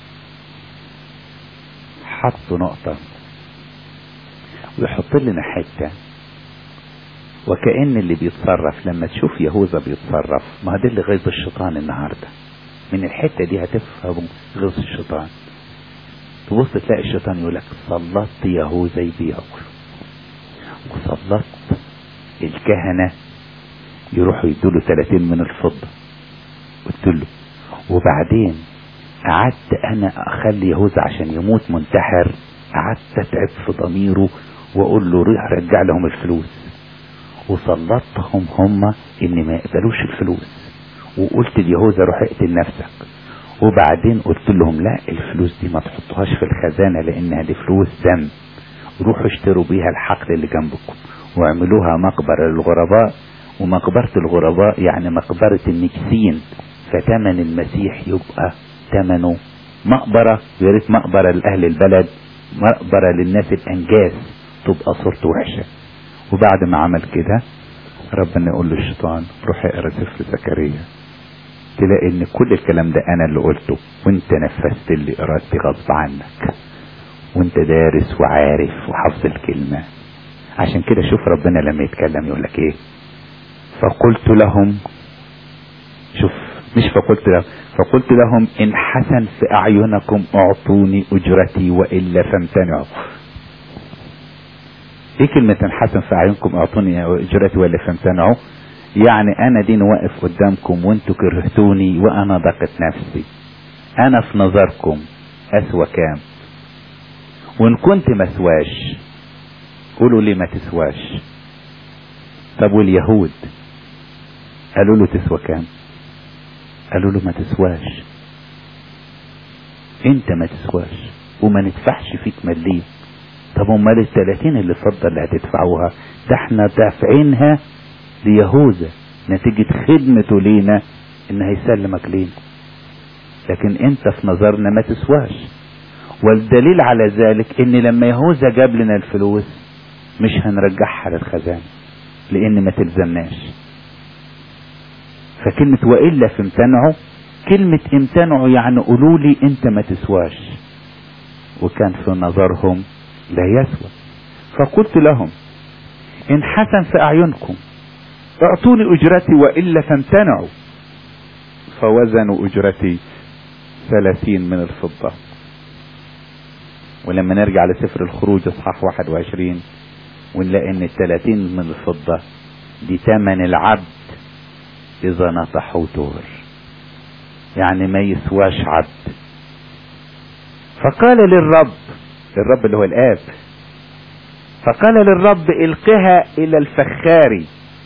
حطوا نقطة ويحط لنا حتة، وكأن اللي بيتصرف لما تشوف يهوذا بيتصرف، ما ده اللي غيظ الشيطان النهاردة. من الحتة دي هتفهم غيظ الشيطان. تبص تلاقي الشيطان يقولك سلطت يهوذا يبيعوا، وسلطت الكهنة يروحوا يدوله 30 من الفضة. قلت له وبعدين قعدت انا اخلي يهوذا عشان يموت منتحر، قعدت اتعب في ضميره واقول له روح رجع لهم الفلوس، وسلطتهم هم ان ما يقبلوش الفلوس، وقلت ليهوذا روح اقتل نفسك. وبعدين قلت لهم لا، الفلوس دي ما تحطوهاش في الخزانة لانها دي فلوس دم، روحوا اشتروا بيها الحقل اللي جنبكم واعملوها مقبرة للغرباء. ومقبرة الغرباء يعني مقبرة النجسين، فتمن المسيح يبقى تمنه مقبرة. وياريت مقبرة لأهل البلد، مقبرة للناس الأنجاز تبقى صورته وحشة. وبعد ما عمل كده ربنا يقول للشيطان روح اقرا سفر زكريا، تلاقي ان كل الكلام ده انا اللي قلته وانت نفذت اللي ارادتي غصب عنك، وانت دارس وعارف وحافظ الكلمة. عشان كده شوف ربنا لما يتكلم يقول لك ايه، فقلت لهم، شوف مش فقلت لهم ان حسن في اعينكم اعطوني اجرتي والا فامتنعوا. ايه كلمة ان حسن في اعينكم اعطوني اجرتي والا فامتنعوا؟ يعني انا دين واقف قدامكم وانتوا كرهتوني وانا ضاقت نفسي، انا في نظركم اسوى كام؟ وان كنت ما اسواش قولوا لي ما تسواش. طب واليهود قالوا له تسوى كام؟ قالوا له ما تسواش، انت ما تسواش وما ندفعش فيك مليم. طب امال ال30 اللي فضل اللي هتدفعوها ده احنا دافعينها ليهوذا نتيجة خدمته لينا ان هيسلمك لينا، لكن انت في نظرنا ما تسواش. والدليل على ذلك ان لما يهوذا جاب لنا الفلوس مش هنرجعها للخزانة لان ما تلزمناش. فكلمة وإلا فامتنعوا، كلمة امتنعوا يعني قولوا لي انت ما تسواش، وكان في نظرهم لا يسوى. فقلت لهم ان حسن في اعينكم اعطوني اجرتي والا فامتنعوا. فوزنوا اجرتي 30 من الفضة. ولما نرجع لسفر الخروج اصحاح 21 ونلاقي ان 30 من الفضة دي ثمن العبد اذا نطحوا دور، يعني ما يسواش عبد. فقال للرب، الرب اللي هو الآب، فقال للرب القها الى الفخاري.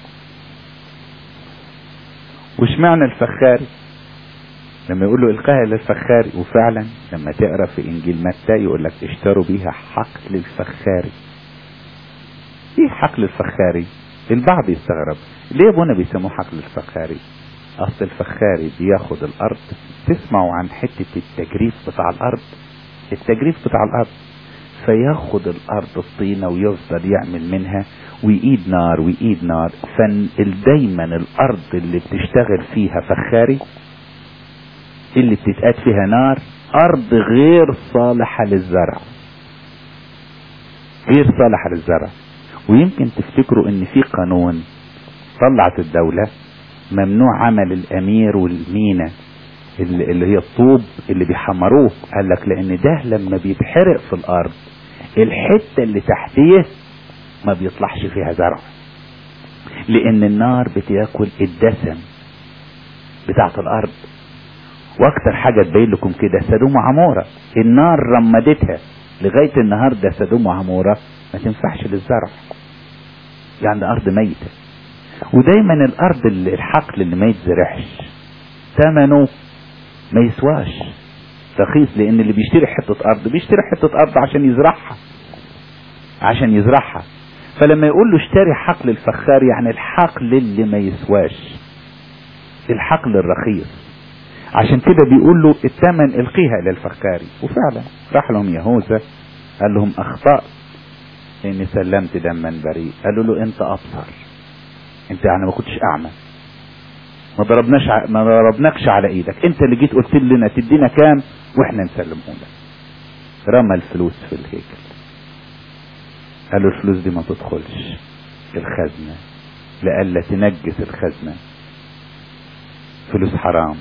وش معنى الفخاري؟ لما يقول له القها الى الفخاري، وفعلا لما تقرا في انجيل متى يقول لك اشتروا بيها حقل الفخاري. ايه حقل الفخاري؟ البعض يستغرب ليه ابونا بيسموه حقل الفخاري؟ اصل الفخاري بياخد الارض، تسمعوا عن حتة التجريف بتاع الارض، التجريف بتاع الارض، فياخد الارض الطينة ويفضل يعمل منها ويقيد نار ويقيد نار. فدايما الارض اللي بتشتغل فيها فخاري اللي بتتقاد فيها نار ارض غير صالحة للزرع، غير صالحة للزرع. ويمكن تفتكروا ان في قانون طلعت الدولة ممنوع عمل الامير والمينا اللي هي الطوب اللي بيحمروه. قال لك لان ده لما بيتحرق في الارض الحتة اللي تحتيه ما بيطلعش فيها زرع، لان النار بتاكل الدسم بتاعت الارض. واكتر حاجة تبين لكم كده سدوم وعمورة، النار رمدتها لغاية النهاردة. سدوم وعمورة ما تنفعش للزرع، يعني ارض ميتة. ودايما الارض الحقل اللي ما يتزرعش ثمنه ما يسواش رخيص، لان اللي بيشتري حتة ارض بيشتري حتة ارض عشان يزرعها. فلما يقول له اشتري حقل الفخار يعني الحقل اللي ما يسواش، الحقل الرخيص. عشان كده بيقول له الثمن القيها الى الفخاري. وفعلا راح لهم يهوذا قال لهم اخطأت اني سلمت دما بريء. قالوا له انت ابصر، انت يعني ما كنتش اعمى، ما ضربناكش على ايدك، انت اللي جيت قلت لنا تدينا كام واحنا نسلمه لك. رمى الفلوس في الهيكل. قالوا الفلوس دي ما تدخلش الخزنة لألا تنجس الخزنة، فلوس حرام.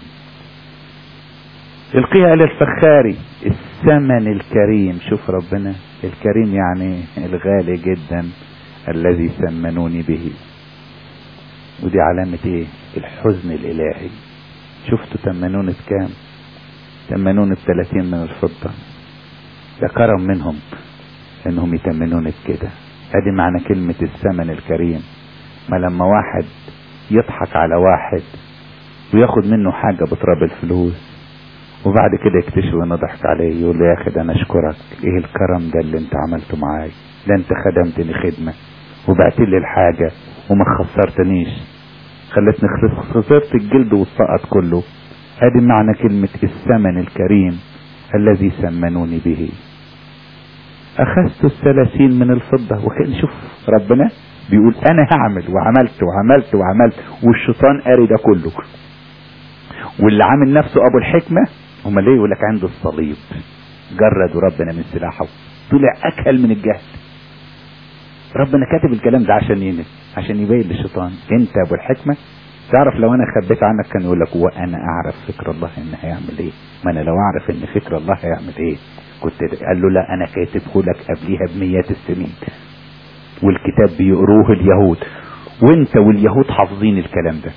القيها الى الفخاري، الثمن الكريم. شوف ربنا الكريم يعني الغالي جدا الذي ثمنوني به. ودي علامة ايه؟ الحزن الالهي. شفتوا ثمنوني بكام؟ ثمنوني ب30 من الفضة. ده كرم منهم انهم يثمنوني بكده. ادي معنى كلمة الثمن الكريم. ما لما واحد يضحك على واحد وياخد منه حاجة بتراب الفلوس وبعد كده يكتشف انه ضحك عليه، يقول له يا اخي ده انا اشكرك، ايه الكرم ده اللي انت عملته معاي، ده انت خدمتني خدمة وبعت لي الحاجة وما خسرتنيش، خلتني خسرت الجلد والسقط كله. ادي معنى كلمة الثمن الكريم الذي ثمنوني به. اخذت 30 من الفضة. وكان شوف ربنا بيقول انا هعمل وعملت والشيطان قاري ده كله. واللي عامل نفسه ابو الحكمة هم ليه يقول لك عنده الصليب، جردوا ربنا من سلاحه، طلع اكل من الجهل. ربنا كاتب الكلام ده عشان يبين للشيطان انت ابو الحكمة تعرف لو انا خبيت عنك كان يقول لك وانا اعرف فكر الله ان هيعمل ايه. ما انا لو اعرف ان فكر الله هيعمل ايه كنت قال له لا انا كاتبه لك قبليها بمئات السنين، والكتاب بيقروه اليهود، وانت واليهود حافظين الكلام ده.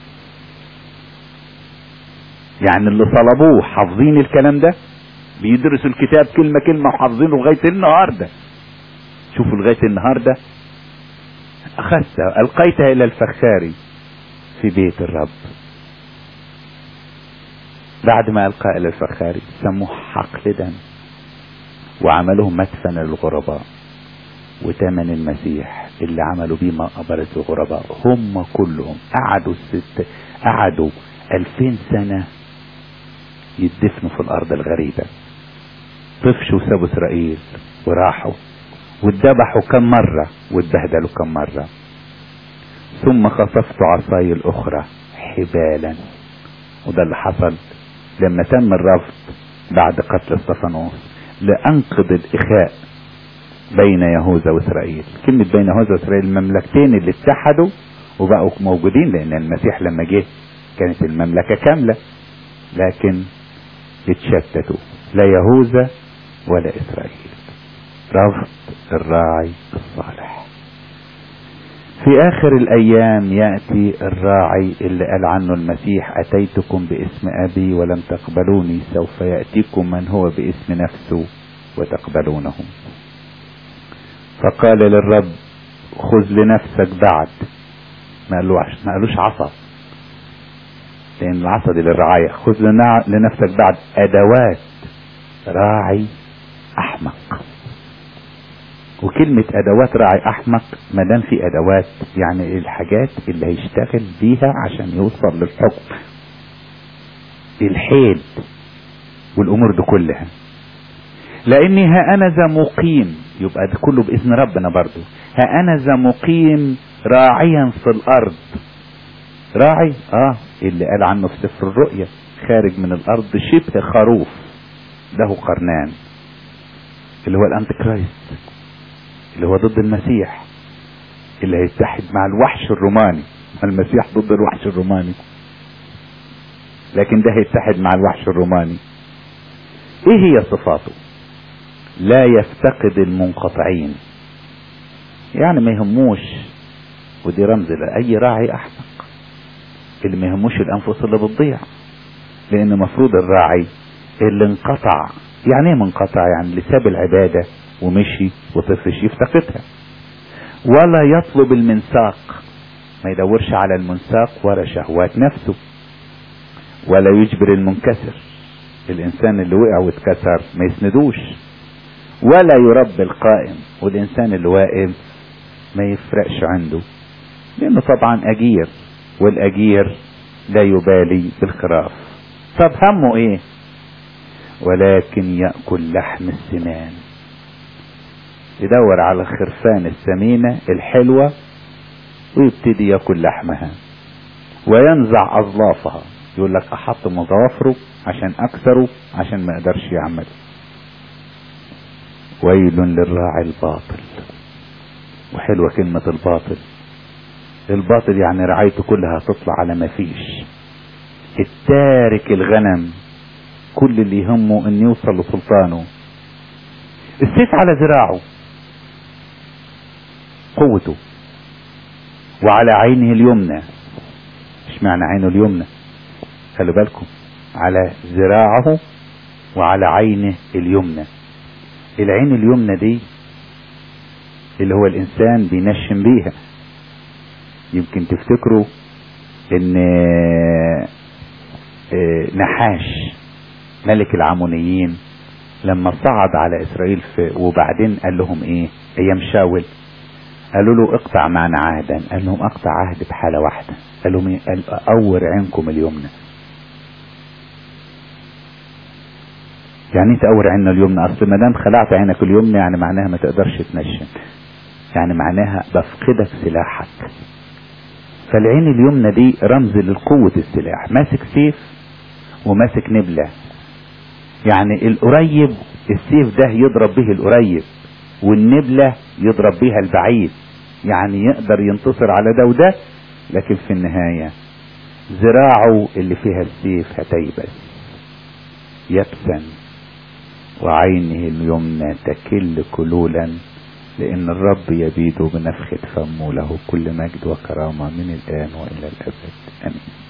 يعني اللي طلبوه حافظين الكلام ده، بيدرسوا الكتاب كلمة كلمة وحافظينه لغاية النهاردة. شوفوا لغاية النهاردة. اخذتها القيتها الى الفخاري في بيت الرب. بعد ما القى الى الفخاري سموه حقل دم، وعملوه مدفن للغرباء. وتمن المسيح اللي عملوا بيه مقبرة الغرباء هم كلهم قعدوا 2000 سنة يدفنوا في الارض الغريبة. طفشوا وسابوا اسرائيل وراحوا واتذبحوا كم مرة واتبهدلوا كم مرة. ثم خطفت عصاي الاخرى حبالا. وده اللي حصل لما تم الرفض بعد قتل استفانوس، لانقض الاخاء بين يهوذا واسرائيل. كلمة بين يهوذا واسرائيل المملكتين اللي اتحدوا وبقوا موجودين، لان المسيح لما جه كانت المملكة كاملة، لكن اتشتتوا، لا يهوذا ولا اسرائيل. رفض الراعي الصالح. في اخر الايام يأتي الراعي اللي قال عنه المسيح اتيتكم باسم ابي ولم تقبلوني، سوف يأتيكم من هو باسم نفسه وتقبلونه. فقال للرب خذ لنفسك بعد. ما قالوش عصا، لان العصا دي للرعاية. خذ لنفسك بعد ادوات راعي احمق. وكلمة ادوات راعي احمق، ما دام في ادوات يعني الحاجات اللي هيشتغل بيها عشان يوصل للحكم، الحيل والامور دي كلها. لاني ها انا ذا مقيم، يبقى ده كله باذن ربنا برضو. ها انا ذا مقيم راعيا في الارض. راعي اللي قال عنه في سفر الرؤيا خارج من الارض شبه خروف له قرنان، اللي هو الانتي كرايست، اللي هو ضد المسيح، اللي هيتحد مع الوحش الروماني. المسيح ضد الوحش الروماني، لكن ده هيتحد مع الوحش الروماني. ايه هي صفاته؟ لا يفتقد المنقطعين، يعني ما يهموش. ودي رمز لأي راعي احمق، اللي ما يهموش الانفس اللي بتضيع. لان مفروض الراعي اللي انقطع، يعني ايه منقطع؟ يعني اللي ساب العبادة ومشي وطفش يفتقدها. ولا يطلب المنساق، ما يدورش على المنساق ولا شهوات نفسه. ولا يجبر المنكسر، الانسان اللي وقع واتكسر ما يسندوش. ولا يربي القائم، والانسان اللي واقف ما يفرقش عنده، لانه طبعا اجير، والاجير لا يبالي بالخراف. طب همه ايه؟ ولكن يأكل لحم السمان. يدور على الخرفان السمينة الحلوة ويبتدي يأكل لحمها وينزع أظلافها. يقول لك أحط مضافره عشان أكسره عشان ما يقدرش يعمل. ويل للراعي الباطل. وحلوة كلمة الباطل. الباطل يعني رعايته كلها تطلع على ما فيش. التارك الغنم كل اللي يهمه ان يوصل لسلطانه. السيف على ذراعه قوته، وعلى عينه اليمنى. ايش معنى عينه اليمنى؟ خلوا بالكم، على ذراعه وعلى عينه اليمنى. العين اليمنى دي اللي هو الانسان بينشم بيها. يمكن تفتكروا ان نحاش ملك العمونيين لما صعد على اسرائيل وبعدين قال لهم ايه ايام شاول؟ قالوا له اقطع معنا عهدا. قال لهم اقطع عهد بحالة واحدة. قال لهم ايه؟ قال اور عينكم اليمنى. يعني انت اور عيننا اليمنى؟ اصل ما دام خلعت عينك اليمنى يعني معناها ما تقدرش تنشن، يعني معناها بفقدك سلاحك. فالعين اليمنى دي رمز للقوة السلاح. ماسك سيف وماسك نبلة، يعني القريب السيف ده يضرب به القريب، والنبلة يضرب بها البعيد، يعني يقدر ينتصر على ده وده. لكن في النهاية ذراعه اللي فيها السيف هتيبس يبسا، وعينه اليمنى تكل كلولا، لأن الرب يبيد بنفخة فمه، له كل مجد وكرامة من الآن وإلى الأبد. آمين.